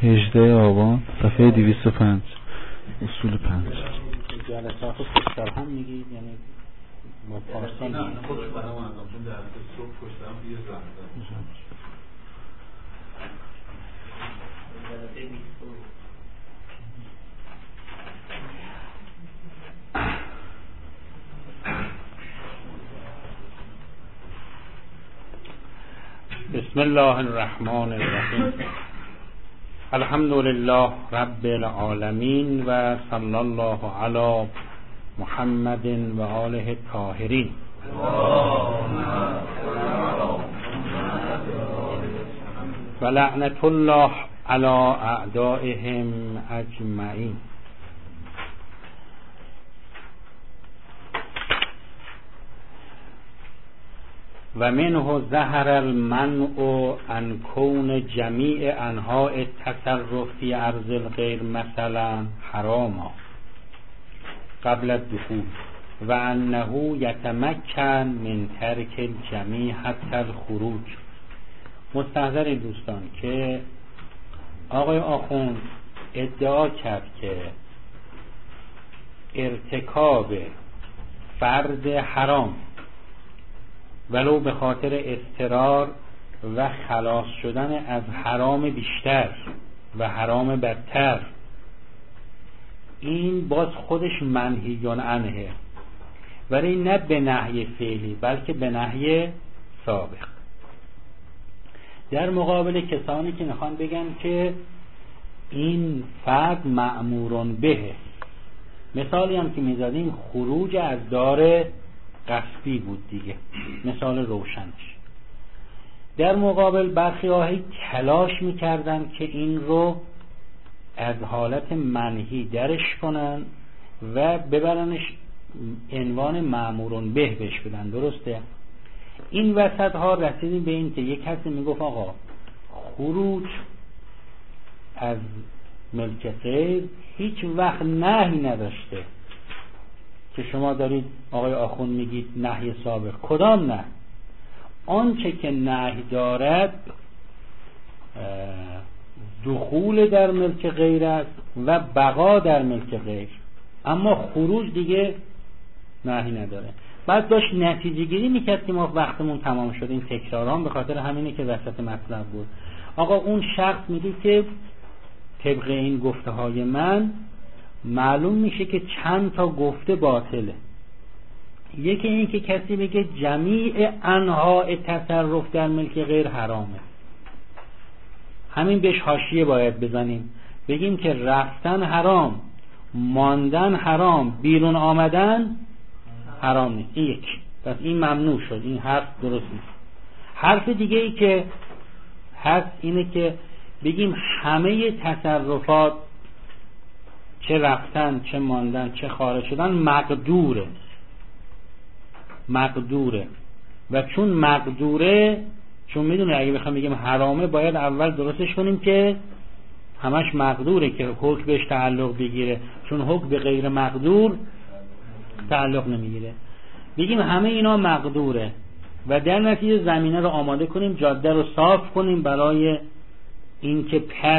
18 آبان صفحه 205 اصول 5. جلسات پشتر هم میگید یعنی با پارسال نه خودش برام انجام چون در صبح پشتر هم یه زنده بسم الله الرحمن الرحیم. الحمد لله رب العالمین و صلی الله علی محمد و آله الطاهرین. و لعنت الله علی اعدائهم اجمعین. و منه ظهر المنع عن کون جمیع انواع التصرف فی ارض الغیر مثلا حراما قبل الدخول و انه یتمکن من ترک الجمیع حتی الخروج. مستحضر دوستان که آقای آخوند ادعا کرد که ارتکاب فرد حرام ولو به خاطر اضطرار و خلاص شدن از حرام بیشتر و حرام بدتر، این باز خودش منهی عنه، ولی نه به نهی فعلی بلکه به نهی سابق. در مقابل کسانی که میخوان بگن که این فرد مأمور به، مثالی هم که میزدیم خروج از دار قصبی بود دیگه، مثال روشنش. در مقابل برخی هایی تلاش میکردن که این رو از حالت منهی درش کنن و ببرنش عنوان مأمورون به بهش بدن. درسته؟ این وسط ها رسیدیم به این که یک کسی میگفت آقا خروج از ملک غیر هیچ وقت نهی نداشته که شما دارید آقای آخوند میگید نهی سابق. کدام نه؟ آنچه که نهی دارد دخول در ملک غیر است و بقا در ملک غیر، اما خروج دیگه نهی نداره. بعد داشت نتیجه گیری میکرد که ما وقتمون تمام شد. این تکراران به خاطر همینه که وسط مطلب بود. آقا اون شخص میگه که طبق این گفته های من معلوم میشه که چند تا گفته باطله. یکی این که کسی بگه جمیع انواع تصرف در ملک غیر حرامه، همین بهش حاشیه باید بزنیم، بگیم که رفتن حرام، ماندن حرام، بیرون آمدن حرام نیست. این یک، پس این ممنوع شد. این حرف درست نیست. حرف دیگه ای که هست اینه که بگیم همه تصرفات، چه رفتن، چه ماندن، چه خارج شدن، مقدوره و چون مقدوره، چون میدونه اگه بخوام بگیم حرامه باید اول درستش کنیم که همش مقدوره که حکم بهش تعلق بگیره، چون حکم به غیر مقدور تعلق نمیگیره. بگیم همه اینا مقدوره و در نتیجه زمینه رو آماده کنیم، جاده رو صاف کنیم برای این که پس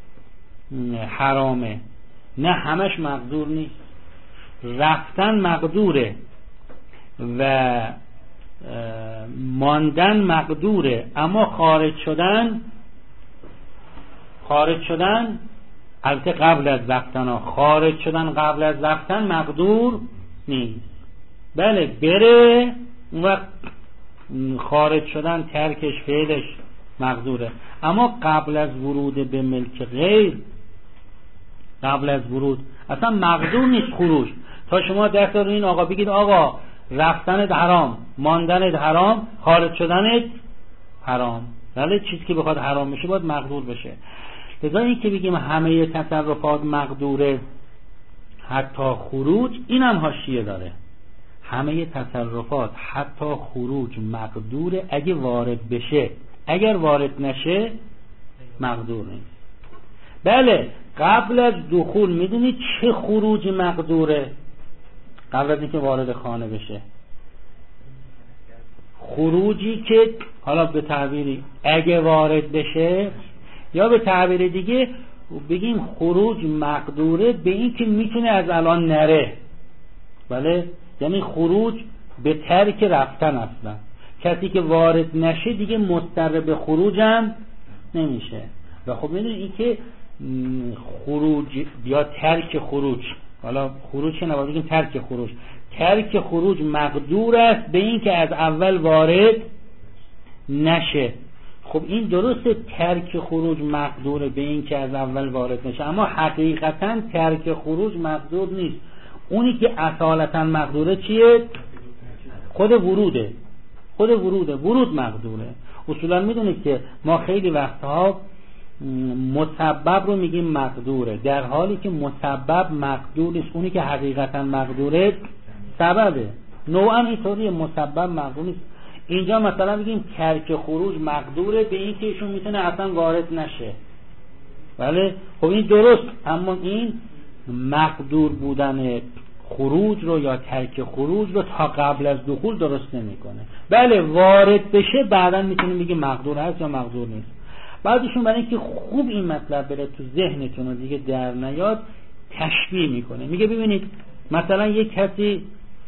حرامه. نه همش مقدور نیست. رفتن مقدوره و ماندن مقدوره، اما خارج شدن البته قبل از رفتن خارج شدن قبل از رفتن مقدور نیست. بله بره اون وقت خارج شدن ترکش فعلش مقدوره، اما قبل از ورود به ملک غیر، قبل از ورود اصلا مقدور نیست خروج. تا شما دست رو این آقا بگید آقا رفتنت حرام، ماندنت حرام، خارج شدنت حرام، ولی چیزی که بخواد حرام بشه باید مقدور بشه. لذا این که بگیم همه تصرفات مقدوره حتی خروج، این هم حاشیه داره. همه تصرفات حتی خروج مقدوره اگه وارد بشه، اگر وارد نشه مقدور نیست. بله قبل از دخول میدونید چه خروج مقدوره؟ قبل از اینکه وارد خانه بشه، خروجی که حالا به تعبیری اگه وارد بشه، یا به تعبیر دیگه بگیم خروج مقدوره به این که میتونه از الان نره. بله، یعنی خروج به ترک رفتن اصلا. کسی که وارد نشه دیگه مضطر به خروج هم نمیشه. و خب میدونی این که خروج یا ترک خروج، حالا خروج که نباید بگیم ترک خروج، ترک خروج مقدور است به این که از اول وارد نشه. خب این درسته ترک خروج مقدوره به این که از اول وارد نشه، اما حقیقتا ترک خروج مقدور نیست. اونی که اصالتا مقدوره چیه؟ خود وروده. ورود مقدوره. اصولا میدونید که ما خیلی وقتها مسبب رو میگیم مقدوره، در حالی که مسبب مقدور نیست. اونی که حقیقتا مقدوره سببه. نوعا اینطوریه، مسبب مقدور نیست. اینجا مثلا میگیم ترک خروج مقدوره به این که ایشون میتونه اصلا وارد نشه. بله، خب این درست، اما این مقدور بودن خروج رو یا ترک خروج رو تا قبل از دخول درست نمیکنه. بله وارد بشه بعداً میتونیم بگیم مقدور هست یا مقدور نیست. بعدشون برای اینکه خوب این مطلب بره تو ذهنتون و دیگه در نیاد تشبیه میکنه. میگه ببینید مثلا یک کسی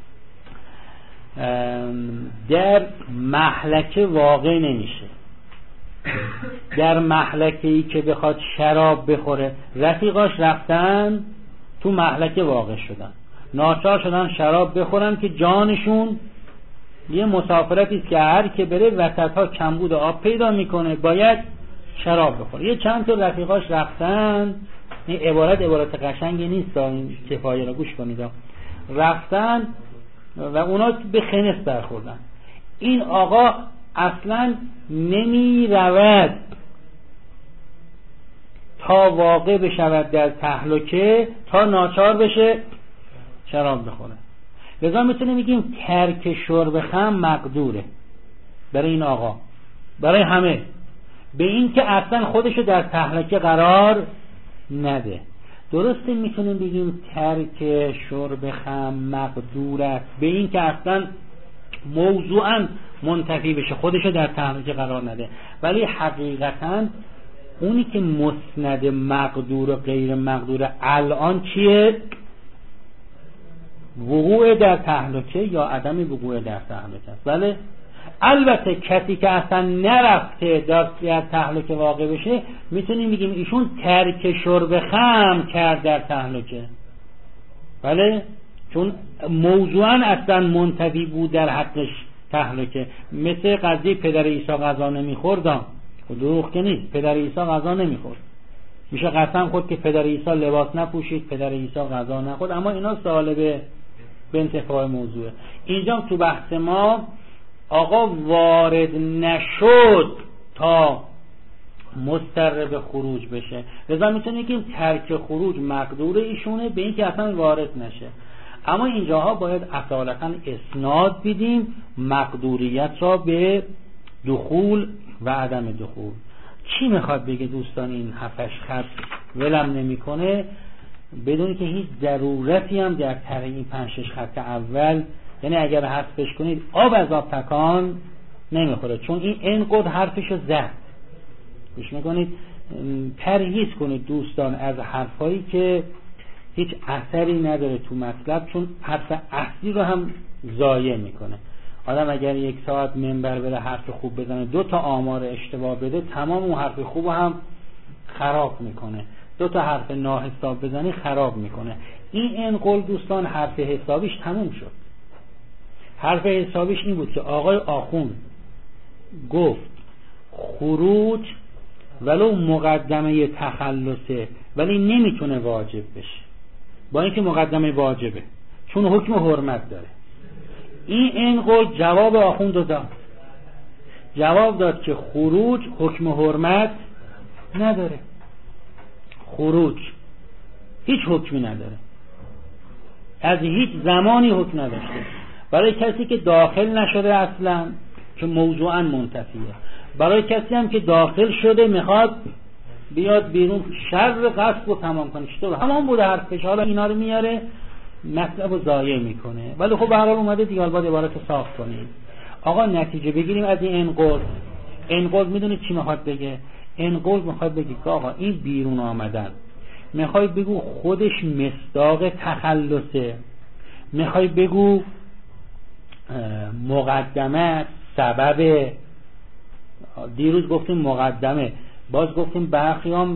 در محلکه واقع نمیشه، در محلکه‌ای که بخواد شراب بخوره، رفیقاش رفتن تو محلکه واقع شدن، ناچار شدن شراب بخورن که جانشون یه مسافرتی است که هر که بره وسط‌ها کمبود آب پیدا میکنه، باید شراب بخوره. یه چند تا رفیقاش رفتن، این عبارت قشنگی نیست، این کفایه رو گوش کنید، رفتن و اونا به خنث برخوردن. این آقا اصلا نمی رود تا واقع بشود در تهلکه تا ناچار بشه شراب بخوره. لذا میتونیم بگیم ترک شرب خمر مقدوره برای این آقا، برای همه، به این که اصلا خودشو در تهلکه قرار نده. درسته میتونیم بگیم ترک شرب خمر مقدور است به این که اصلا موضوعا منتفی بشه، خودشو در تهلکه قرار نده. ولی حقیقتا اونی که مسند مقدور و غیر مقدور الان چیه؟ وقوع در تهلکه یا عدم وقوع در تهلکه است. بله، البته کسی که اصلا نرفته در تهلکه واقع بشه میتونیم بگیم ایشون ترک شرب خمر کرد در تهلکه. بله، چون موضوعا اصلا منتفی بود در حقش تهلکه. مثل قضیه پدر عیسی غذا نمیخورد، دروغ که نیست، پدر عیسی غذا نمیخورد، میشه قسم خورد که پدر عیسی لباس نپوشید، پدر عیسی غذا نخورد، اما اینا سوال به انتفاع موضوعه. اینجا تو بحث ما آقا وارد نشد تا مضطر به خروج بشه، لذا میتونیم که ترک خروج مقدور ایشونه به این که اصلا وارد نشه. اما اینجاها باید اصالتا اسناد بدیم مقدوریت را به دخول و عدم دخول. چی میخواد بگه دوستان؟ این 7-8 خط ولم نمیکنه بدون که هیچ ضرورتی هم در طرح این 5-6 خط اول، یعنی اگر حذفش کنید آب از آب تکان نمیخوره، چون این اینقدر حرفشو زد. گوش میکنید، پرهیز کنید دوستان از حرفایی که هیچ اثری نداره تو مطلب، چون حرف اصلی رو هم ضایع میکنه. آدم اگر 1 ساعت منبر بره حرف خوب بزنه 2 تا آمار اشتباه بده، تمام اون حرف خوب هم خراب میکنه. 2 تا حرف ناحساب بزنه خراب میکنه. این قول دوستان حرف حسابیش تموم شد. حرف حسابیش این بود که آقای آخوند گفت خروج ولو مقدمه تخلصه ولی نمیتونه واجب بشه، با اینکه مقدمه واجبه، چون حکم حرمت داره. این قول جواب آخوند داد. جواب داد که خروج حکم حرمت نداره، خروج هیچ حکمی نداره، از هیچ زمانی حکم نداشته. برای کسی که داخل نشده اصلا که موضوعا منتفیه، برای کسی هم که داخل شده میخواد بیاد بیرون شر قصد رو تمام کنه، چطور همان بوده حرفش، حالا اینا رو میاره مطلب رو ضایع میکنه. ولی خب به هر حال اومده دیگه، باید عبارت صاف کنیم. آقا نتیجه بگیریم از این قول. میدونید چی میخواد بگه؟ این قول میخواد بگی که آقا این بیرون آمدن، میخوای بگو خودش مصداق تخلصه، میخوای بگو مقدمه سبب، دیروز گفتیم مقدمه، باز گفتیم برخیام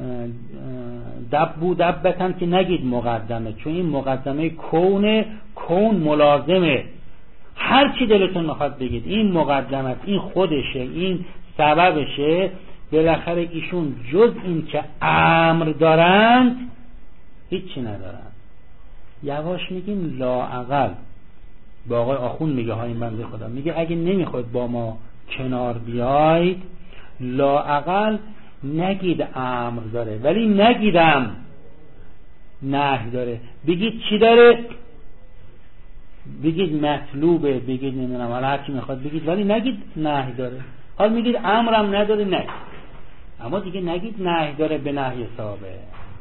دبو دبتن که نگید مقدمه، چون این مقدمه کون ملازمه، هر چی دلتون میخواد بگید این مقدمه، این خودشه، این سببشه، بالاخره ایشون جز این که امر دارند هیچی ندارند. یواش میگیم لااقل با آقای آخوند میگه های این بنده خدا، میگه اگه نمیخواد با ما کنار بیاید لااقل نگید امر داره، ولی نگیدم نهی داره. بگید چی داره؟ بگید مطلوبه، بگید نمیدونم حالا هر چی میخواد بگید، ولی نگید نهی داره. حالا میگید امرم نداره، نه، اما دیگه نگید نهی داره به نهی صحابه.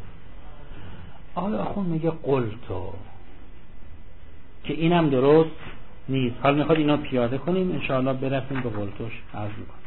آقای آخوند میگه قلتو، که اینم درست نیست. حالا میخواد اینا پیاده کنیم، انشاءالله برسیم به قلتوش عرض میکنم.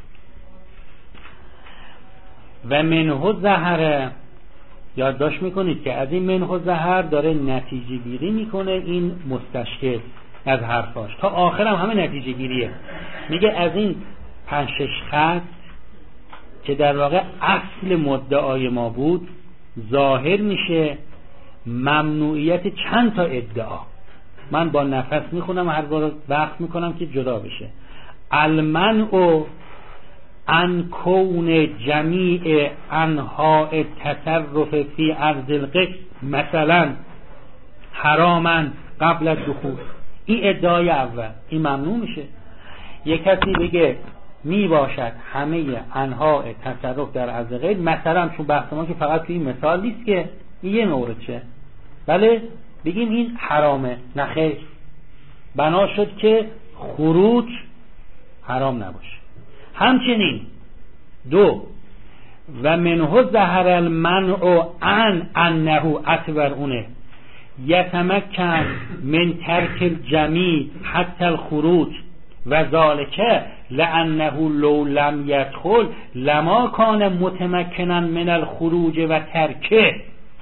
و منه زهره، یادداشت میکنید که از این منه زهر داره نتیجه گیری میکنه این مستشکل از حرفاش، تا آخرم همه نتیجه گیریه. میگه از این 5-6 خط که در واقع اصل مدعای ما بود ظاهر میشه ممنوعیت چند تا ادعا. من با نفس میخونم و هر بار وقت میکنم که جدا بشه. المنع ان کون جمیع انواع تصرف فی ارض القدس مثلا حراما قبل الدخول، این ادعای اول، این ممنوع میشه. یک کسی بگه می باشد همه انواع تصرف در ارض غیر، مثلا چون بحث ما که فقط توی این مثال نیست که این یه مورد چه، بله بگیم این حرامه، نخیر، بنا شد که خروج حرام نباشه. همچنین 2 و منه ظهر المنع عن انه اطورونه یتمکن من ترک الجمیع حتی الخروج و ذالک لانه لو لم يدخل لما کان متمکنا من الخروج و ترکه.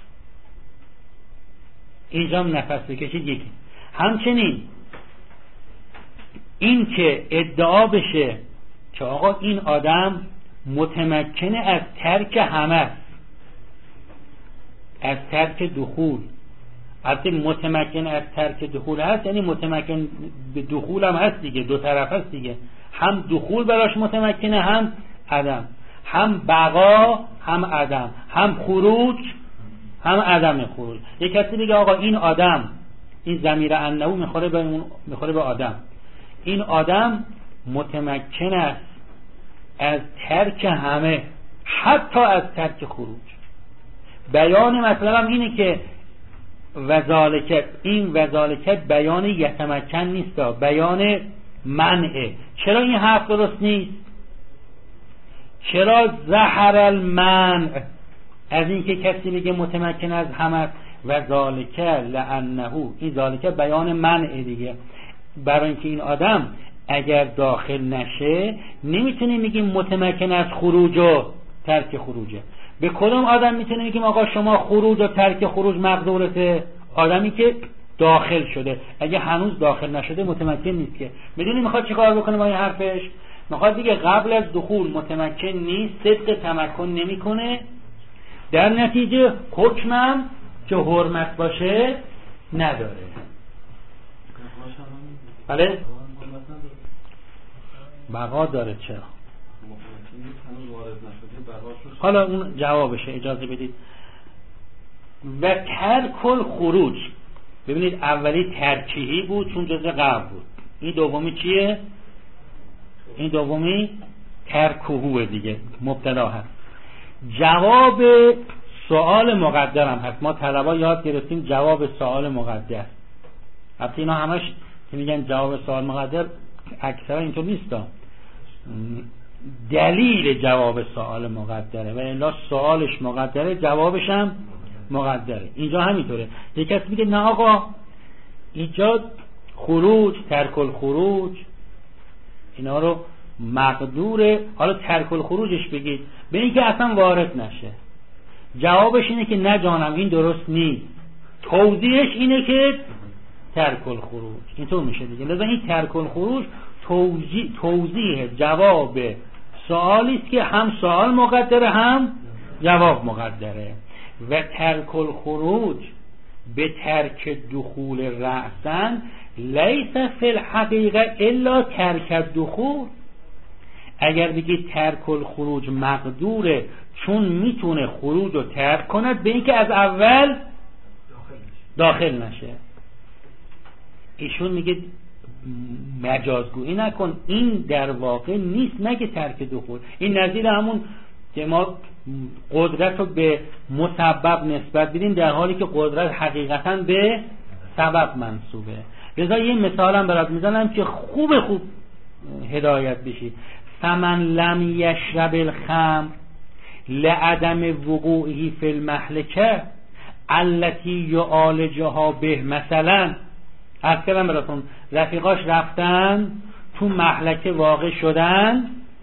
اینجا نفس بکشید. یکی همچنین این که ادعا بشه که آقا این آدم متمکنه از ترک همه، از ترک دخول، البته متمکن از ترک دخول هست، یعنی متمکن به دخول هم هست دیگه، دو طرف هست دیگه، هم دخول براش متمکنه هم عدم، هم بقا هم عدم، هم خروج هم عدم خروج. یک کسی بگه آقا این آدم، این ضمیر انه میخوره به آدم، این آدم متمکن است از ترک همه حتی از ترک خروج. بیان مثلا اینه که وذالک، این وذالک بیان یتمکن نیست، بیان منعه. چرا این حرف درست نیست؟ چرا ظهر المنع از این که کسی بگه متمکن از همه و ذالک لانه، این ذالک بیان منع دیگه، برای اینکه این آدم اگر داخل نشه نمیتونیم بگیم متمکن از خروج و ترک خروجه. به کدوم آدم میتونیم بگیم آقا شما خروج و ترک خروج مقدورته؟ آدمی که داخل شده. اگه هنوز داخل نشده متمکن نیست که. میدونی میخواد چیکار بکنه با این حرفش؟ میخواد دیگه قبل از دخول متمکن نیست، صدق تمکن نمیکنه، در نتیجه حکمم که حرمت باشه نداره. بله؟ بقا داره. چرا؟ حالا اون جوابشه، اجازه بدید. و ترک الخروج، ببینید اولی ترکیهی بود چون جزء قبل بود، این دومی چیه؟ این دومی ترکهوه دیگه، مبتدا هست. جواب سوال مقدر هم هست. ما طلبا یاد گرفتیم جواب سوال مقدر. البته اینا همش که میگن جواب سوال مقدر اکثرا اینطور نیستا، دلیل جواب سوال مقدره و الا سوالش مقدره جوابش هم مقدره. اینجا همینطوره. یک کسی میگه نه آقا اینجا خروج، ترک الخروج، اینا رو مقدور، حالا ترک الخروجش بگید به این که اصلا وارد نشه. جوابش اینه که نه جانم این درست نیست. توضیحش اینه که ترک الخروج اینطور میشه دیگه. لذا این ترک الخروج توضیح جواب سوالی است که هم سوال مقدره هم جواب مقدره. و ترک الخروج به ترک دخول رأسا لیس فی الحقیقه الا ترک الدخول. اگر بگید ترک الخروج مقدوره چون میتونه خروج رو ترک کند به اینکه از اول داخل نشه. ایشون میگه مجازگویی نکن، این در واقع نیست، نگه ترک دخول. این نظیر همون که ما قدرت رو به مسبب نسبت بدیم در حالی که قدرت حقیقتا به سبب منصوبه. لذا یه مثالم برات میزنم که خوب هدایت بشی. فمن لم یشرب الخمر لعدم وقوعه فی المهلکه التي یعالجها به. مثلا از کلم براتون رفیقاش رفتن تو مهلکه واقع شدن،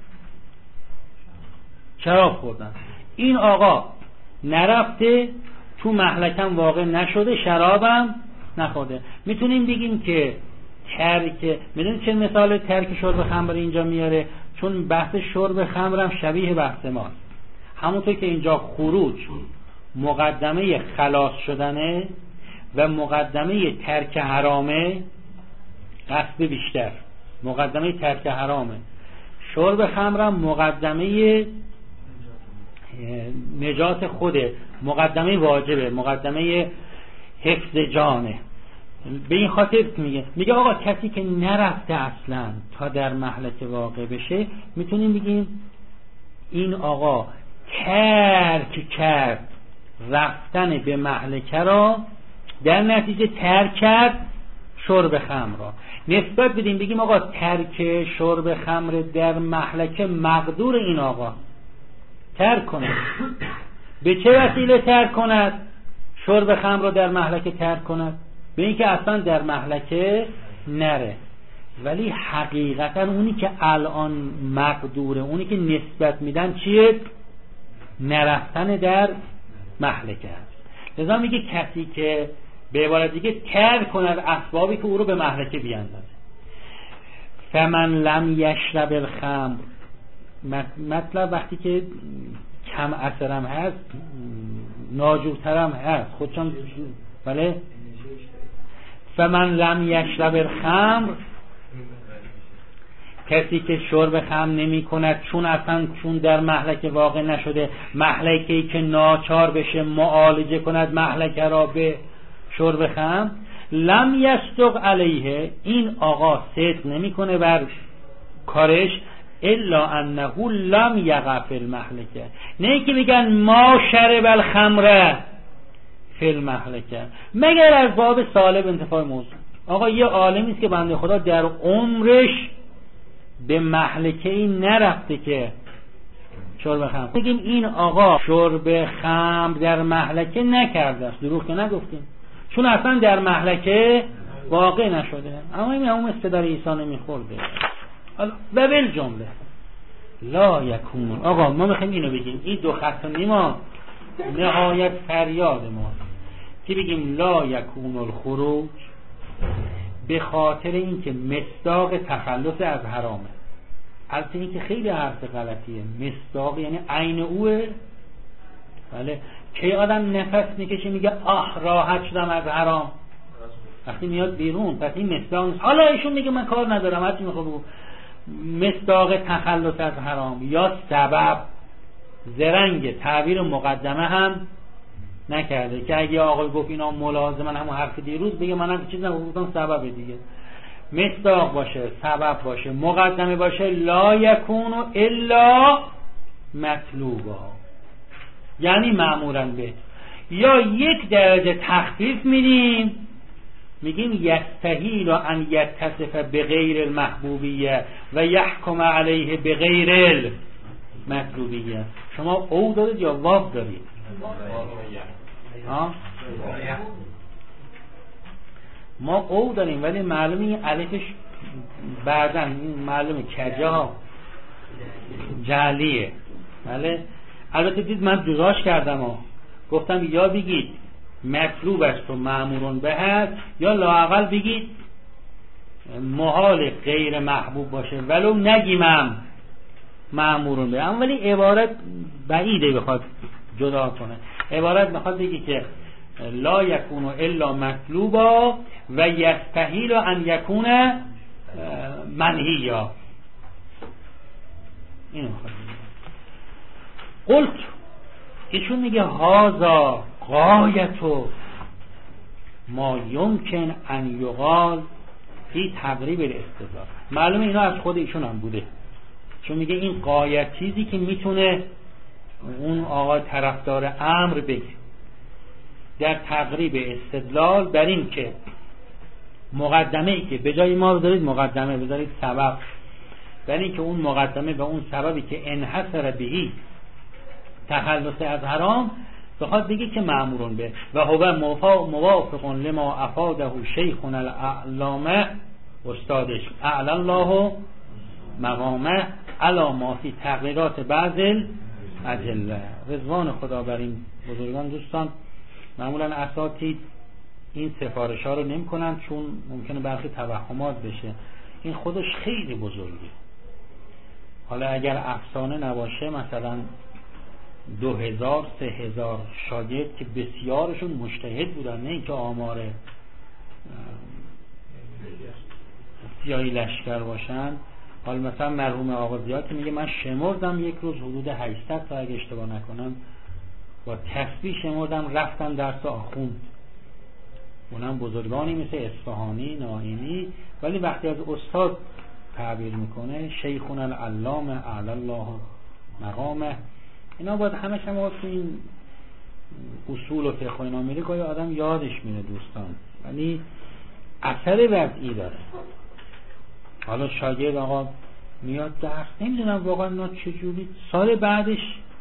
شراب خوردن. این آقا نرفته تو مهلکم واقع نشده، شرابم نخورده. میتونیم بگیم که ترک، میدونید چه مثال ترک شرب خمر اینجا میاره؟ چون بحث شرب خمرم شبیه بحث ماست. همونطور که اینجا خروج مقدمه خلاص شدنه و مقدمه ترک حرامه، قصد بیشتر مقدمه ترک حرامه. شرب خمرم مقدمه نجات خوده، مقدمه واجبه، مقدمه حفظ جانه. به این خاطر میگه آقا کسی که نرفته اصلا تا در مهلکه واقع بشه، میتونیم بگیم این آقا ترک کرد رفتن به مهلکه را، در نتیجه ترک کرد شرب خمر را. نسبت بدیم بگیم آقا ترک شرب خمر در مهلکه مقدور این آقا ترک کند. به چه وسیله ترک کند شرب خمر را در مهلکه ترک کند؟ به این که اصلا در مهلکه نره. ولی حقیقتا اونی که الان مقدوره، اونی که نسبت میدن چیه؟ نرفتن در مهلکه است. لذا میگه کسی که به عبارت دیگه ترک کند اسبابی که او رو به مهلکه بیاندازه. فمن لم یشرب الخمر، مطلب وقتی که کم اثرم هست ناجورترم هست خودشان، بله. فمن لم یشرب الخمر، کسی که شرب خمر نمی کند چون در مهلکه واقع نشده، مهلکه‌ای که ناچار بشه معالجه کند مهلکه را به شرب خمر، لم یصدق علیه، این آقا صدق نمی کنه بر کارش، الا انه لم یقع فی المهلکه، نه که بگن ما شرب الخمر فی المهلکه، مگر از باب سالب انتفاع موضوع. آقا یه عالمی است که بنده خدا در عمرش به مهلکه ای نرفته که شرب خمر، بگیم این آقا شرب خمر در مهلکه نکرده است، دروغ که نگفتیم، چون اصلا در مهلکه واقع نشده، اما این همون استدار عیسی نمیخورده. و بل جمله لا یکون، آقا ما میخوایم اینو بگیم، این دو خط و نیما نهایت فریاد ما که بگیم لا یکون الخروج، به خاطر اینکه مصداق تخلص از حرامه. البته این که خیلی حرف غلطیه، مصداق یعنی عین اوه. بله، کی آدم نفس میکشه میگه آه راحت شدم از حرام، وقتی میاد بیرون. پس این مصداق نیست. حالا ایشون میگه من کار ندارم، هرچی میخوام مصداق تخلص از حرام یا سبب زرنگ تعبیر مقدمه هم نکرده که اگه آقای گفت اینا ملازمن همون حرف دیروز، بگه منم چیز نگفتم سبب دیگه. مصداق باشه، سبب باشه، مقدمه باشه، لا یکون الا مطلوبا، یعنی مأمورن به. یا یک درجه تخفیف میدیم، میگیم یستحیل ان یتصف بغیر المحبوبیه و یحکم علیه بغیر المطلوبیه. شما او دارید یا واو دارید؟ ما او داریم، ولی معلومه این الفش بعدن، این معلومه کجا جعلیه. بله البته دید من جداش کردم و گفتم یا بگید مطلوب است و مأمورون به هست، یا لااقل بگید محال غیر محبوب باشه ولو نگیمم مأمورون به. اما ولی عبارت بعیده بخواد جدا کنه. عبارت میخواد بگی که لا یکون الا مطلوبا و یستحیل ان یکون منهیا. اینو میخواد بگی. قلت ایشون میگه هازا غایتو ما یمکن ان یقال فی تقریب الاستدلال. معلومه اینا از خود ایشون هم بوده، چون میگه این غایت چیزی که میتونه اون آقا طرفدار امر بگه در تقریب استدلال، بر این که مقدمه ای که به جای ما بذارید مقدمه بذارید سبب، بر این که اون مقدمه و اون سببی که انحصر بهی تخلص از حرام بخواد بگه که مأمورون به و هو موافق لما افاده شیخنا العلامه استادش اعلی الله مقامه علی ما فی تغییرات بعض الادله. رضوان خدا بر این بزرگان. دوستان معمولا اساتید این سفارش ها رو نمی کنن چون ممکنه برخی توهمات بشه. این خودش خیلی بزرگه. حالا اگر افسانه نباشه مثلا 2000 3000 شاگرد که بسیارشون مجتهد بودن، نه اینکه آمار سیاهی لشکر باشن. حالا مثلا مرحوم آقا زیاد میگه من شمردم یک روز حدود 800 تا اگه اشتباه نکنم با تسبیح شمردم رفتم درس آخوند. اونم بزرگانی مثل اصفهانی نائینی، ولی وقتی از استاد تعبیر میکنه شیخنا العلامه اعلی الله مقامه، اینا باید همش هم تو این اصول و فقه و اینا میره که آدم یادش میره دوستان، ولی اثر وضعی داره. حالا شاگرد آقا میاد درس نمیدونم واقعا اینا چجوری، سال بعدش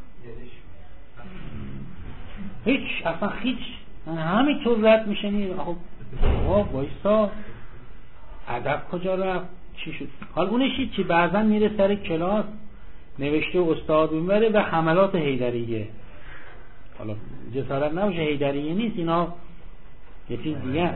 هیچ اصلا هیچ همینطور رد میشه. خب وایسا ادب کجا رفت چی شد؟ حال اونش چی بعضا میره سر کلاس نوشته استاد میبره و حملات حیدریه. حالا جسارت نباشه حیدریه نیست، اینا یه چیز دیگه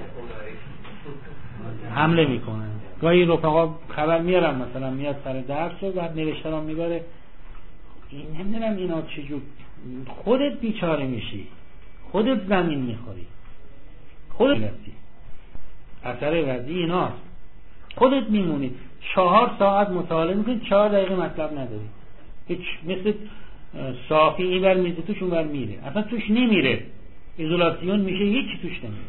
حمله میکنه. گاهی رفقا خبر میارم مثلا میاد سر درس و بعد نوشته رو میبره. این نمیدونم اینا چجور، خودت بیچاره میشی، خودت زمین میخوری، خودت لفتی. اثر وضعی ایناست. خودت میمونی 4 ساعت مطالعه میکنی 4 دقیقه مطلب نداری، هیچ مثل صافی این بر میزه توش اون بر میره، اصلا توش نمیره، ایزولاسیون میشه، هیچی توش نمیره.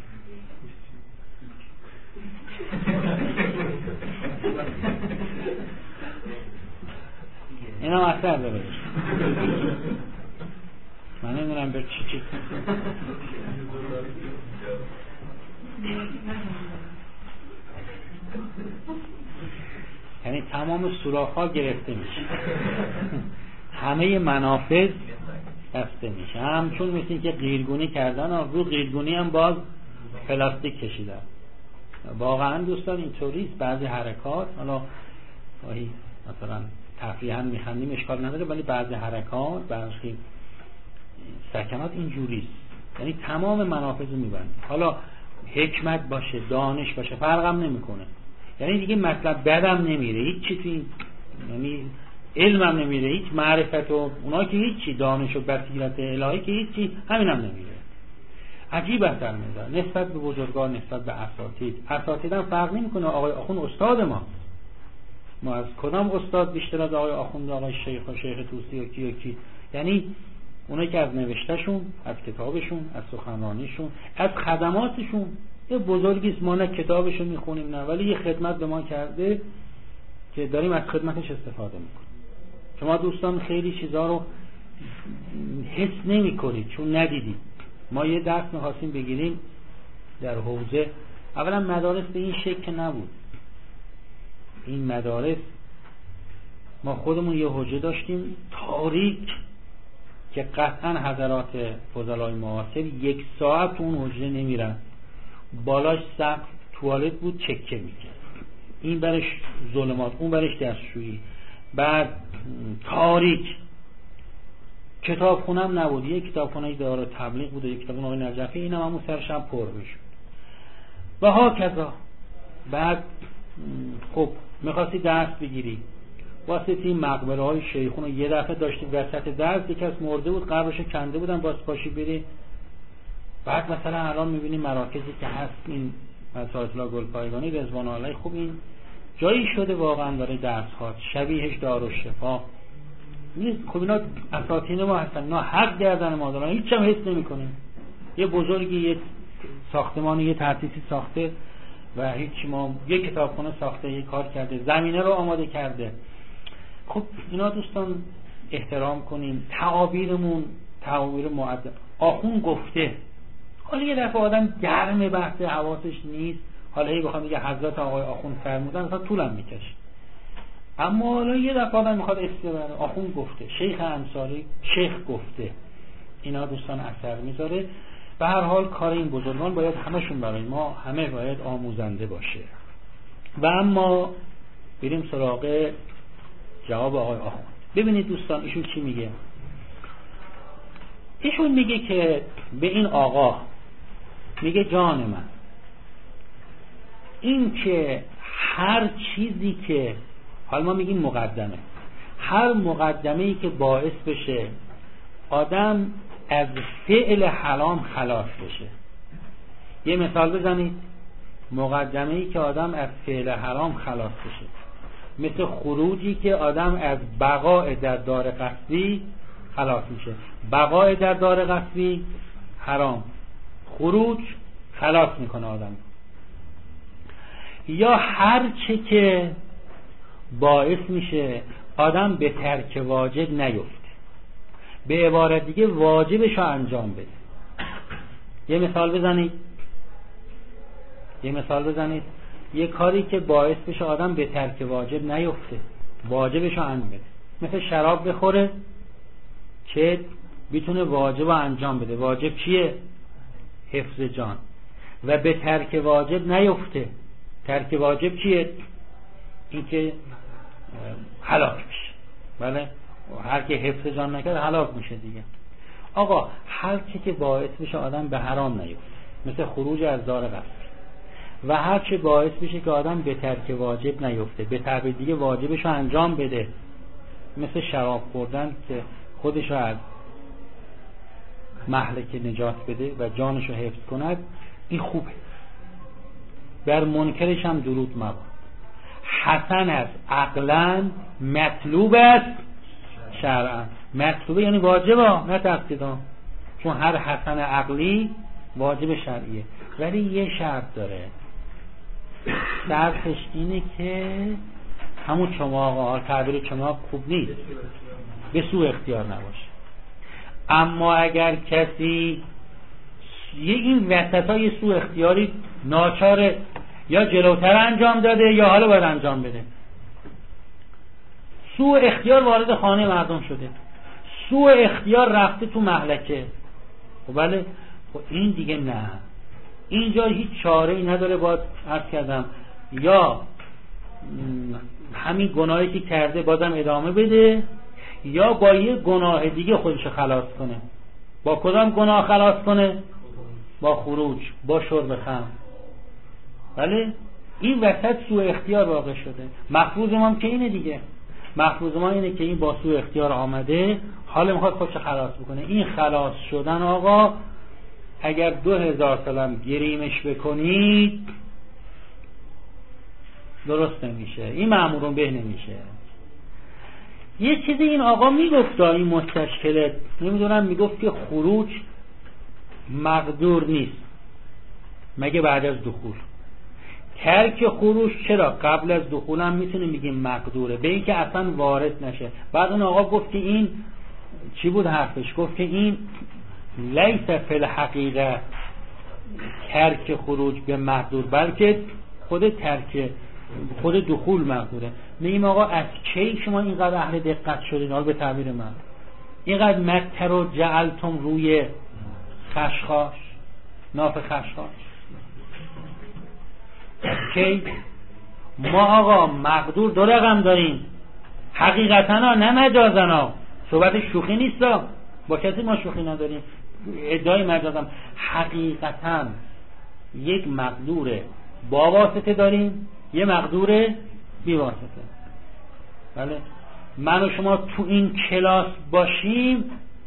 اینا اثر داره. من نمیدونم به چی یعنی تمام سوراخ‌ها گرفته میشه، همه منافذ بسته میشه، همچون مثل این که قیرگونی کردن و رو قیرگونی هم باز پلاستیک کشیدن. واقعا دوستان اینطوریست. بعضی حرکات حالا گاهی مثلا تفریحاً میخندیم اشکال نداره، ولی بعضی حرکات بعضی سکنات اینجوریست، یعنی تمام منافذ میبند. حالا حکمت باشه دانش باشه فرقم نمیکنه، یعنی دیگه مطلب بدم نمیره هیچی تو این، یعنی علمم نمیره هیچ، معرفت و اونا که هیچی، دانش و بصیرت الهی که هیچی، همینم نمیره. عجیب اثر میذاره نسبت به بزرگان، نسبت به اساتید هم فرق نمیکنه. آقای آخوند استاد ما از کدام استاد بیشتر از آقای آخوند، آقای شیخ و شیخ توسی و کی، یعنی اونایی که از نوشتهشون، از کتابشون، از سخنرانیشون، از خدماتشون، یه بزرگیست. ما نه کتابشو میخونیم نه، ولی یه خدمت به ما کرده که داریم از خدمتش استفاده میکنیم. شما دوستان خیلی چیزا رو حس نمی کنید چون ندیدید. ما یه درس میخواستیم بگیریم در حوزه، اولا مدارس به این شکل نبود. این مدارس ما خودمون یه حوزه داشتیم تاریک که قطعا حضرات فضلای معاصر 1 ساعت تو اون حوزه نمیرن، بالاش سقف توالت بود چکه میکرد، این برش ظلمات اون برش دستشویی، بعد تاریک. کتابخونم نبود، یک کتابخونه داره تبلیغ بود، یک کتابخونه آقای نجفی، اینم همون سر شب پر بشد و ها کذا. بعد خب میخواستی درس بگیری، واسطی مقبره های شیخون رو یه دفعه داشتی وسط درس یک کس مرده بود قبرش کنده بودن، باز پاشی بری. بعد مثلا الان میبینی مراکزی که هست، این مساجد الله گلپایگانی رضوان الله، خب این جایی شده واقعا برای درس ها، شبیهش دارالشفا. خب اینا اساطین ما هستن، اینا حق گردن ما دارن، هیچ هم حس نمی‌کنیم. یه بزرگی یه ساختمان یه تاسیسی ساخته و هیچ ما یه کتابخونه ساخته، یه کار کرده، زمینه رو آماده کرده. خب اینا دوستان احترام کنیم. تعابیرمون تعابیر مؤدب. آخون گفته، حالا یه دفعه آدم گرم بحث حواسش نیست، حالا هی بخوام بگه حضرت آقای آخون فرمودن مثلا طولم میکشه. اما حالا یه دفعه آدم میخواد استبره، آخون گفته، شیخ انصاری شیخ گفته، اینا دوستان اثر میذاره. به هر حال کار این بزرگان باید همشون برای ما همه باید آموزنده باشه. و اما بریم سراغ جواب آقای آخوند. ببینید دوستان ایشون چی میگه. ایشون میگه که به این آقا میگه جان من، این که هر چیزی که حالا ما میگیم مقدمه، هر مقدمه‌ای که باعث بشه آدم از فعل حرام خلاص بشه. یه مثال بزنید. مقدمه‌ای که آدم از فعل حرام خلاص بشه، مثل خروجی که آدم از بقاء در دار قصبی خلاص میشه. بقاء در دار قصبی حرام، خروج خلاص میکنه آدم. یا هر چه که باعث میشه آدم به ترک واجب نیفته، به عبارت دیگه واجبش رو انجام بده. یه مثال بزنید. یه کاری که باعث بشه آدم به ترک واجب نیفته، واجبش رو انجام بده. مثل شراب بخوره که بتونه واجب رو انجام بده. واجب چیه؟ حفظ جان. و به ترک واجب نیفته. ترک واجب چیه؟ این که هلاک میشه. بله، هر که حفظ جان نکرد هلاک میشه دیگه. آقا هر چی که باعث بشه آدم به حرام نیفته، مثل خروج از دار قصبی، و هر چی باعث بشه که آدم به ترک واجب نیفته، به تعبیر دیگه واجبش رو انجام بده، مثل شراب خوردن که خودش رو از مهلک نجات بده و جانش رو حفظ کند، این خوبه. بر منکرش هم درود مباد. حسن است عقلا، مطلوب است شرعا. مطلوبه یعنی واجبه، نه تقصیده، چون هر حسن عقلی واجب شرعیه. ولی یه شرط داره، شرطش اینه که همون چماق، تعبیر چماق خوب نیست، به سوء اختیار نباشه. اما اگر کسی این وسط های سوء اختیاری ناچاره یا جلوتر انجام داده یا حالا باید انجام بده، سوء اختیار وارد خانه مردم شده، سوء اختیار رفته تو مهلکه، خب بله، خب این دیگه نه، اینجا هیچ چاره‌ای نداره. باید عرض کردم یا همین گناهی که کرده بازم ادامه بده، یا با یه گناه دیگه خودش خلاص کنه. با کدام گناه خلاص کنه؟ با خروج، با شرب خمر. بله، این وسط سوء اختیار واقع شده. محفوظ ما که اینه دیگه، محفوظ ما اینه که این با سوء اختیار آمده، حالا میخواد خودش خلاص بکنه. این خلاص شدن آقا اگر 2000 سالم گریمش بکنید درست نمیشه، این مأمورون به نمیشه. یه چیزی این آقا میگفت، این مستشکل نمیدونم، میگفت که خروج مقدور نیست مگه بعد از دخول. ترک خروج چرا قبل از دخول هم میتونیم بگیم مقدوره، به این که اصلا وارد نشه. بعد اون آقا گفت که این چی بود حرفش؟ گفت که این لیس فی الحقیقه ترک خروج به مقدور، بلکه خود دخول مقدوره. میگیم آقا از کی شما اینقدر اهل دقت شدین؟ حالا به تعبیر من اینقدر متر رو جعلتم روی خشخاش، ناف خشخاش. از کی؟ ما آقا مقدور 2 رقم داریم، حقیقتا ها، نه مجازن ها. صحبت شوخی نیست، با کسی ما شوخی نداریم، ادعای مجازم. حقیقتا یک مقدور با واسطه داریم، یه مقدور بی واسطه. بله، من و شما تو این کلاس باشیم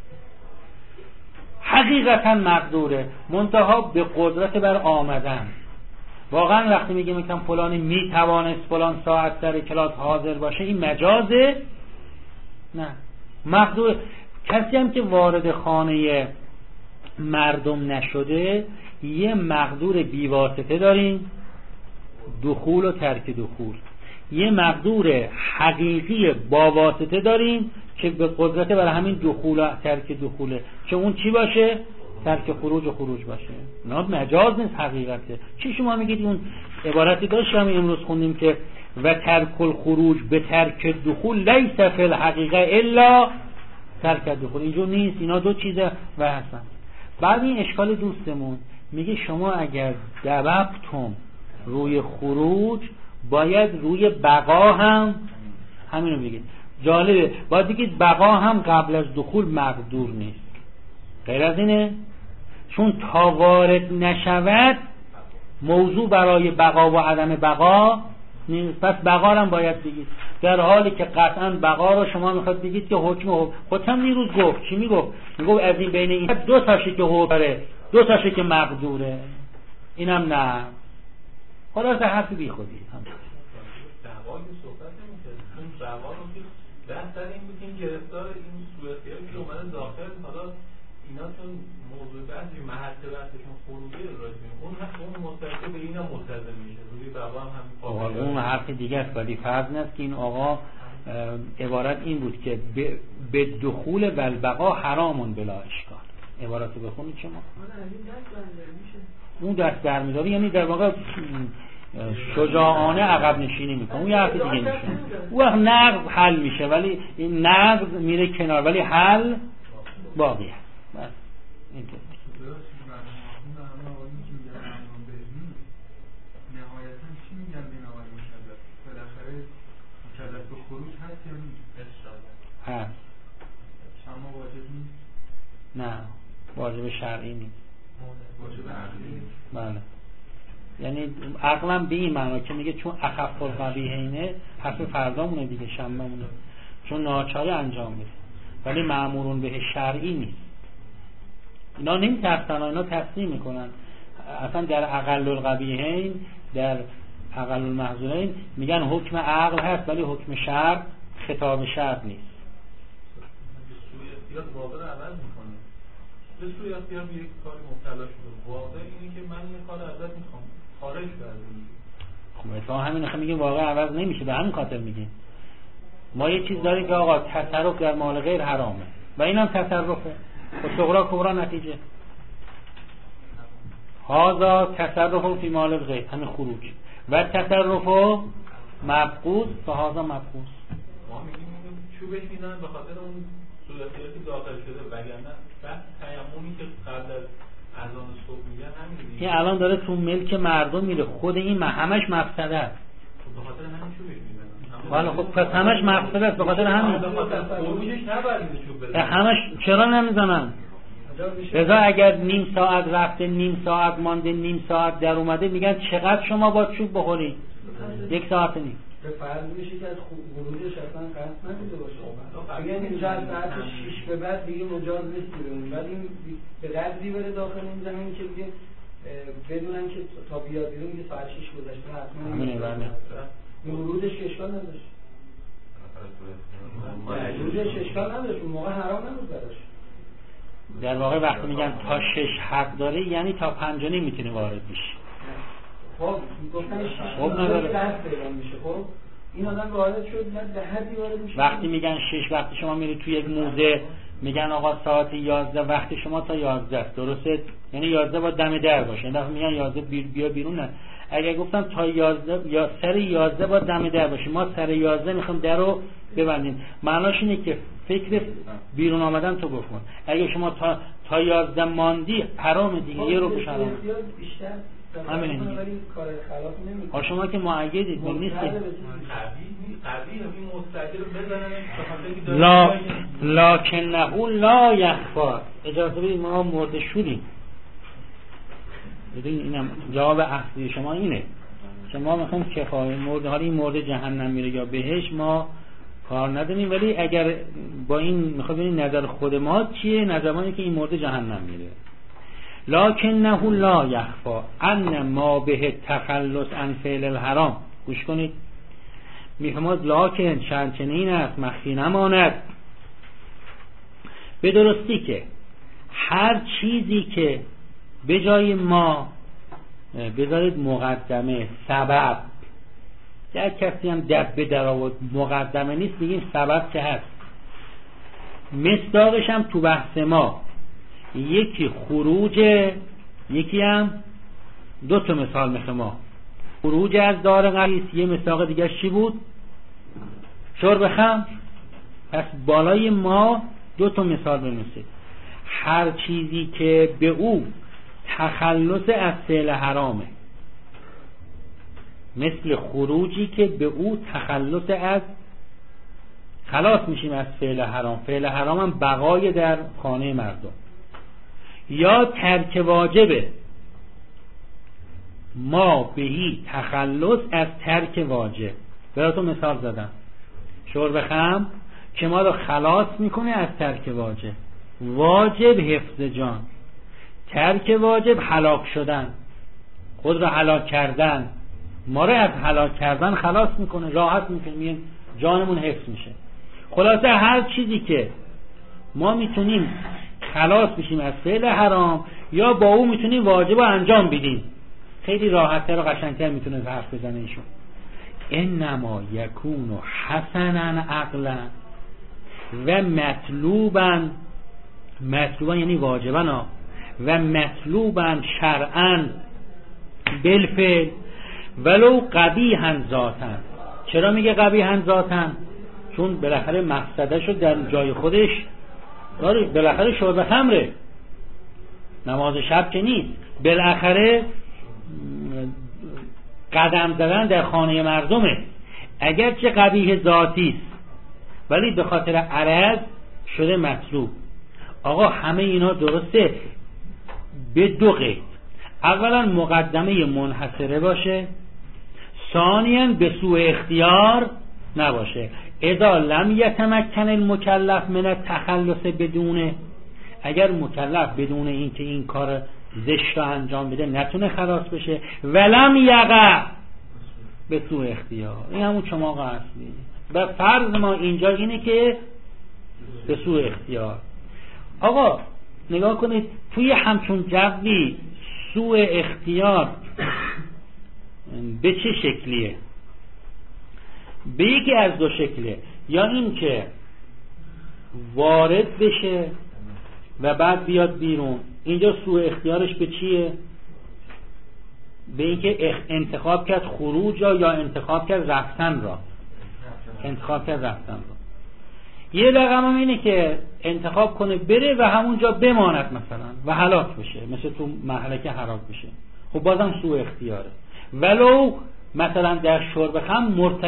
حقیقتا مقدوره، منتها به قدرت بر آمدن. واقعا وقتی میگم فلانی میتوانست فلان ساعت در کلاس حاضر باشه، این مجازه؟ نه، مقدور. کسی هم که وارد خانه مردم نشده، یه مقدور بیواسطه داریم، دخول و ترک دخول. یه مقدور حقیقی با واسطه داریم که به قدرت برای همین دخول و ترک دخوله، که اون چی باشه؟ ترک خروج و خروج باشه. نه مجاز نیست، حقیقته. چی شما میگید؟ اون عبارتی داشت همین امروز خوندیم که و ترک الخروج به ترک دخول لیس فی الحقیقه الا ترک دخول. اینجور نیست، اینا دو چیزه و هستن. بعد این اشکال دوستمون میگه شما اگر دببتم روی خروج، باید روی بقا هم همینو بگید. جالبه، باید بگید بقا هم قبل از دخول مقدور نیست. غیر از اینه؟ چون تا وارد نشود موضوع برای بقا و عدم بقا نیست، پس بقا هم باید بگید. در حالی که قطعا بقا رو شما میخواد بگید که حکم خودم نیروز گفت. چی میگفت؟ میگفت از این بین این دو تاشه که حکمه، دو تاشه که مقدوره. اینم نه. خلاص حرفی بی خودی. دعوای صحبت نمی‌کنه. اون دعوا رو که بحث این بود که این گرفتار این سوء اختیاری که اومده داخل، حالا اینا چون موضوع بحثی محل بحثشون خروجی راجعه اون مستقیم به اینا ملتزم میشه. روی بقا هم همین. اون حرف دیگه است، ولی فرض نیست که این آقا عبارت این بود که به دخول و البقا حرامون بلا اشکال. عبارت بخونید شما. اون دست برمی‌داری، یعنی در واقع شجاعانه عقب نشینی میکنه. اون یه حرف دیگه میشه. اون نقض حل میشه، ولی این نقض میره کنار، ولی حل باقی هست. بس اینطور. نهایتاً چی میگن بنابرای مکلف؟ بالاخره مکلف به خروج هست یا نیست؟ هست. شما واجب نیست؟ نه، واجب شرعی نیست. واجب عقلی؟ بله. یعنی عقلا به این معنا که میگه چون اخف القبیحینه، حرف فردامونه دیگه، شنبه‌مونه، چون ناچاری انجام میده، ولی مأمورون به شرعی نیست. اینا نمی‌ترسن، اینا تصدیق میکنن. اصلا در اقل القبیحین، در اقل المحظورین میگن حکم عقل هست، ولی حکم شرع خطاب شرع نیست. سوء اختیار واقع رو عوض میکنه. به سوء اختیار به یک کاری مبتلا شده، واقع اینه که من این کار ازت میخوام خارج کردیم. خب ما همین میگیم واقع عوض نمیشه، به همین خاطر میگیم ما یه چیز داریم که آقا تصرف در مال غیر حرامه و اینم تصرفه. و صغرا کبرا نتیجه هذا تصرف فی مال الغیر، همین خروج و تصرف مبغوض فهذا مبغوض. ما میگیم چوبش میدن به خاطر اون سوء اختیاری داخل شده، وگرنه بعد تیممی که قبل از اذان صبح میگن همین دیگه. این الان داره تو ملک مردم میره، خود این همش مفسده است. به خاطر همین چوبش میدن. والا خب پس همش مفسده است، به خاطر همین. به خاطر خروجش نباید چوب بزنن. همش چرا نمیزنن؟ رضا اگر نیم ساعت رفته، نیم ساعت مانده، نیم ساعت در اومده، میگن چقدر شما با چوب بخورید؟ 1 ساعت نیم. به فرض میشه که از ورودش اصلا قصد نبوده باشه. میگن اینجا از ساعت 6 به بعد دیگه مجاز نیست بریم. بعد این به قدری بره داخل این زمین که دیگه بدونن که تا بیاد بیرون یه ساعت 6 گذشته حتما همینه. بله. ورودش اشکال نداشت. ورودش اشکال نداشت، اون موقع حرام نبود براش. در واقع وقتی میگن تا 6 حق داره، یعنی تا 5 میتونه وارد بشه. خب گفتن 6 دست پیدا میشه. خب این آدم وارد شد، نه به حدی وارد میشه. وقتی میگن 6، وقتی شما میرید توی یک موزه میگن آقا ساعت 11، وقت شما تا 11 است، درسته؟ یعنی 11 با دم در باشه. این دفعه میگن 11 بیا بیرون. نه، اگه گفتم تا 11 یا سر 11 با دم در باشه، ما سر 11 میخوام در رو ببندیم، معناش اینه که فکر بیرون آمدن تو بکن. اگه شما تا 11 ماندی حرام دیگه، یه رو بشه حرام. بیشتر همینه دیگه. ولی کار خلاف نمیکنه. شما که معیدید نیستید. قوی همین مستقل رو بزنن لکنه لا یخفا. اجازه بدید ما مرده شدیم. ببین اینم جواب اصلی شما اینه. شما میخوایم کفایه مرده، حالا این مرده جهنم میره یا بهش ما کار نداریم، ولی اگر با این میخواد ببینید نظر خود ما چیه، نظر ما اینه که این مرده جهنم میره. لکنه لا یخفا ان ما به تخلص عن فعل الحرام. گوش کنید، میفهمد لکن شرطنین است مخفی نماند، به درستی که هر چیزی که به جای ما بذارید مقدمه سبب، در کسی هم دبه در آورد مقدمه نیست، بگیم سبب که هست. مصداقش هم تو بحث ما یکی خروج، یکی هم دو تا مثال مثل ما خروج از دار قلیس، یه مصداق دیگه چی بود؟ شرب خمر. پس بالای ما دو تا مثال بنویسید. هر چیزی که به او تخلص از فعل حرامه، مثل خروجی که به او تخلص از خلاص میشیم از فعل حرام. فعل حرام هم بقای در خانه مردم، یا ترک واجبه، ما بهی تخلص از ترک واجب. براتون مثال زدم، شرب خمر که ما رو خلاص میکنه از ترک واجب. واجب حفظ جان، ترک واجب هلاک شدن، خود را هلاک کردن، ما رو از هلاک کردن خلاص میکنه، راحت میکنه، جانمون حفظ میشه. خلاصه هر چیزی که ما میتونیم خلاص بشیم از فعل حرام، یا با او میتونیم واجب رو انجام بدیم، خیلی راحت‌تر و قشنگتر میتونه حرف بزنه ایشون. انما یکون حسنا عقلا و مطلوبا یعنی واجبا، و مطلوبا شرعا بالفعل ولو قبیحا ذاتا. چرا میگه قبیحا ذاتا؟ چون بالاخره مقصدش رو در جای خودش داره، بالاخره شرب خمره، نماز شب که نیست، بالاخره قدم زدن در خانه مردمه. اگرچه قبیح ذاتی است ولی به خاطر عرض شده مطلوب. آقا همه اینا درسته به دو قید. اولا مقدمه منحصره باشه، ثانیاً به سوء اختیار نباشه. اذا لم یتمکن المکلف من التخلص بدونه، اگر مکلف بدون اینکه این کار زشت رو انجام بده نتونه خلاص بشه، ولم یقع به سوء اختیار، این همون چماق اصلی. و فرض ما اینجا اینه که به سوء اختیار. آقا نگاه کنید، توی همچون جوی سوء اختیار به چه شکلیه؟ به یکی از دو شکله، یا این که وارد بشه و بعد بیاد بیرون. اینجا سوء اختیارش به چیه؟ به اینکه انتخاب کرد خروج یا انتخاب کرد رفتن را. یه رقم هم اینه که انتخاب کنه بره و همونجا بماند مثلا و هلاک بشه، مثل تو مهلکه هلاک بشه. خب بازم سوء اختیاره. ولو مثلا در شرب خمر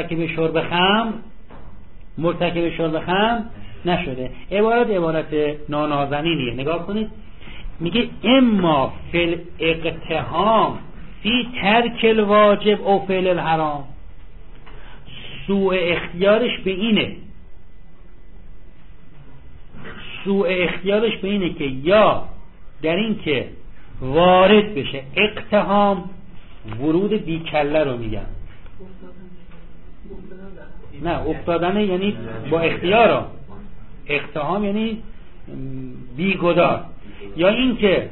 مرتکب شرب خمر نشده. عبارت نانازنینیه. نگاه کنید، میگه اما فی الاقتحام فی ترک الواجب او فعل الحرام. سوء اختیارش به اینه که یا در این که وارد بشه، اقتحام ورود بی کله رو میگن، نه افتادن یعنی با اختیار، اقتحام یعنی بیگدار، یا این که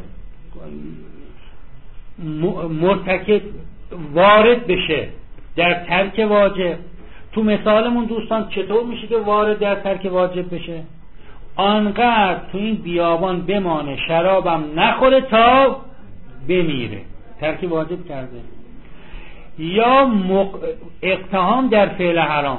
مرتکب وارد بشه در ترک واجب. تو مثالمون دوستان چطور میشه که وارد در ترک واجب بشه؟ آنقدر تو این بیابان بمانه شرابم نخوره تا بمیره، ترک واجب کرده. یا اقتحام در فعل حرام،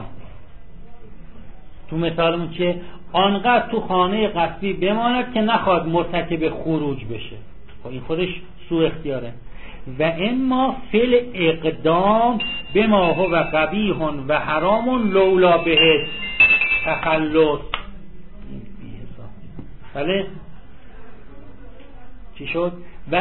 تو مثالمون چه؟ آنقدر تو خانه قصبی بماند که نخواد مرتکب خروج بشه. این خودش سوء اختیاره. و اما فل اقدام به ما هو قبیح و حرام لولا به تخلص. بله چی شد؟ و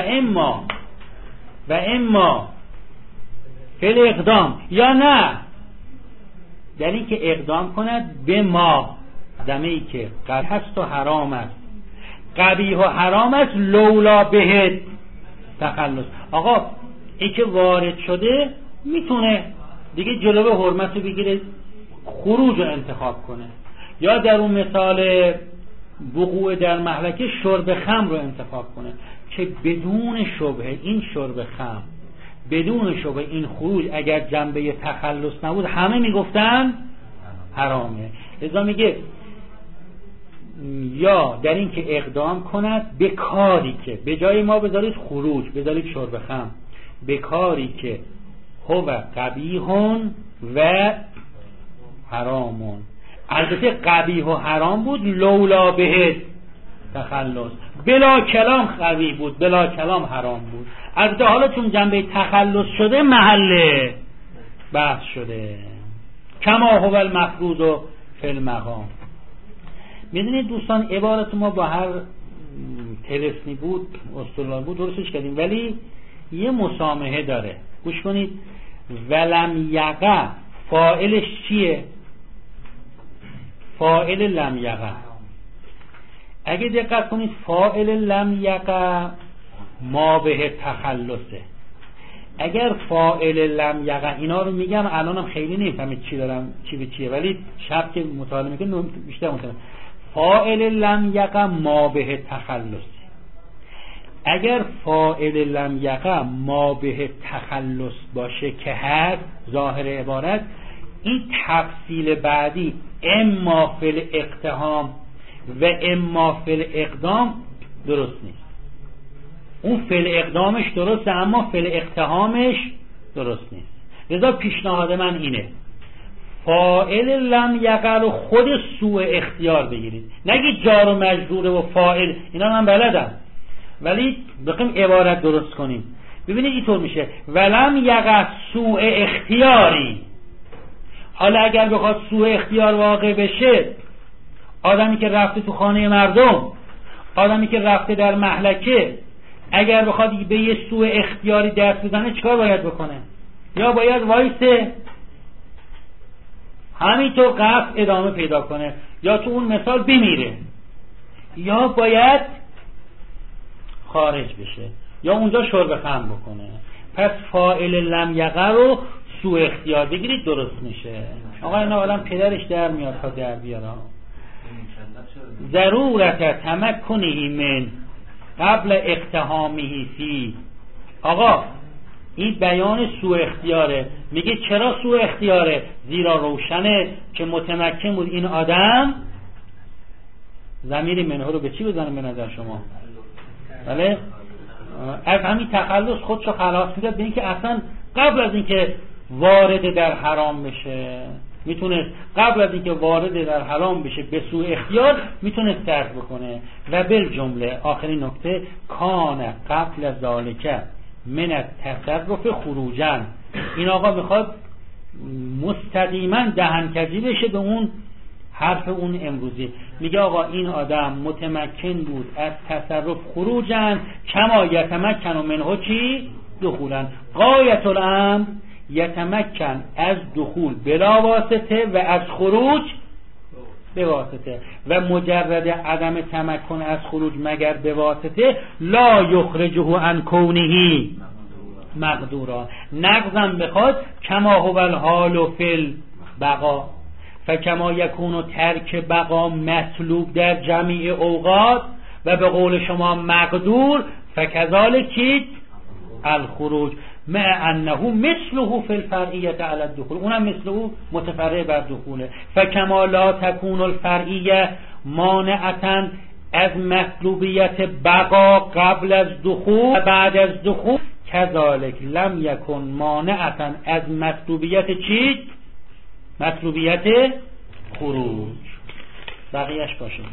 اما فعل اقدام یا نه در این که اقدام کند به ما دمه ای که قبیح هست و حرام است، قبیح و حرام است لولا به تخلص. آقا این که وارد شده میتونه دیگه جلوه حرمت رو بگیره، خروج رو انتخاب کنه، یا در اون مثال وقوع در مهلکه شرب خمر رو انتخاب کنه که بدون شبهه این شرب خمر، بدون شبهه این خروج اگر جنبه تخلص نبود همه میگفتن حرامه. لذا میگه یا در این که اقدام کند به کاری که به جای ما بذارید خروج، بذارید شرب خمر، به کاری که هو قبیح و حرامون. البته قبیح و حرام بود لولا به تخلص، بلا کلام قبیح بود بلا کلام حرام بود. البته حالا چون جنبه تخلص شده محل بحث شده، کما هو المفروض و فی المقام. میدونید دوستان عبارت ما با هر تلسنی بود اصطلاح بود درستش کردیم، ولی یه مسامحه داره. گوش کنید، ولم یقع فاعلش چیه؟ فاعل لم یقع. اگه دقت کنید فاعل لم یقع ما به تخلصه. اگر فاعل لم یقع، اینا رو میگم الانم خیلی نمیفهمید چی دارم چی به چیه، ولی شب که مطالعه میکنم بیشتر متوجه. فاعل لم یقع ما به تخلص. اگر فاعل لم یقع ما به تخلص باشه که هست ظاهر عبارت، این تفصیل بعدی اما فی الاقتحام و اما فی الاقدام درست نیست. اون فی الاقدامش درسته اما فی الاقتحامش درست نیست. لذا پیشنهاد من اینه فاعل لم یقع رو خود سوء اختیار بگیرید، نگید جار و مجروره و فاعل، اینا من بلدم، ولی بقیم عبارت درست کنیم. ببینید اینطور میشه ولم یقع سوء اختیاری. حالا اگر بخواد سوء اختیار واقع بشه، آدمی که رفته تو خانه مردم، آدمی که رفته در مهلکه، اگر بخواد به یه سوء اختیاری دست بزنه چیکار باید بکنه؟ یا باید وایسه همینطور قصد ادامه پیدا کنه، یا تو اون مثال بمیره، یا باید خارج بشه، یا اونجا شرب خمر بکنه. پس فاعل لم یقع رو سوء اختیار بگیرید درست میشه. آقا اینا عالم پدرش در میاد تا در بیاره. ضرورت تمکنه من قبل اقتحامه فی. آقا این بیان سوء اختیاره. میگه چرا سوء اختیاره؟ زیرا روشنه که متمکن بود این آدم. ضمیر منه رو به چی بزنم به نظر شما؟ بله؟ از همین تخلص خودشو خلاص میده به اینکه اصلا قبل از اینکه وارد در حرام بشه میتونه، قبل از اینکه وارد در حرام بشه به سوء اختیار میتونه ترک بکنه. و بالجمله آخرین نکته کان قبل از ذالک من التصرف خروجا. این آقا میخواد مستقیما دهنکجی بشه به اون حرف اون امروزی. میگه آقا این آدم متمکن بود از تصرف خروجا کما یتمکن منه چی؟ دخولن. غایت الامر یتمکن از دخول بلا واسطه و از خروج به واسطه، و مجرد عدم تمکن از خروج مگر به واسطه لا یخرجه عن کونه مقدورا. نقضم بخواد کما هو الحال فی البقا فکما یکون ترک بقا مطلوب در جمیع اوقات و به قول شما مقدور فکذالک الخروج مع انه مثله فی الفرعیه علی الدخول. اونم مثله متفرع بر دخوله. فکما لا تکون الفرعیه مانعتا از مطلوبیت بقا قبل از دخول و بعد از دخول کذالک لم یکن مانعتا از مطلوبیت چی؟ مطلوبیت خروج. بقیهش باشه.